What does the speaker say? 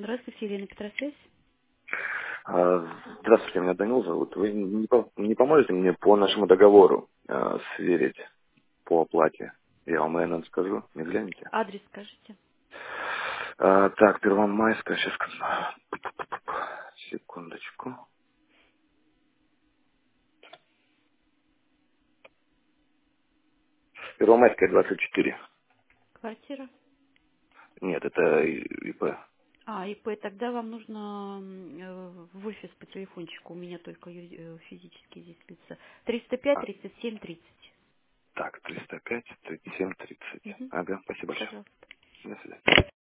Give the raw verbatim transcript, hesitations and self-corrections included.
Здравствуйте, Елена Петросвязь. А, Здравствуйте, меня Данил зовут. Вы не, по- не поможете мне по нашему договору а, сверить по оплате? Я вам, наверное, скажу, не гляните. Адрес скажите. А, так, Первомайская, сейчас секундочку. Первомайская, двадцать четыре. Квартира. Нет, это И- ИП. А, ИП, тогда вам нужно м, э, в офис по телефончику. У меня только ю- э, физически здесь лица. триста пять А, тридцать семь тридцать. так, триста пять, тридцать семь, тридцать. Угу. Ага, спасибо большое. Пожалуйста. До свидания.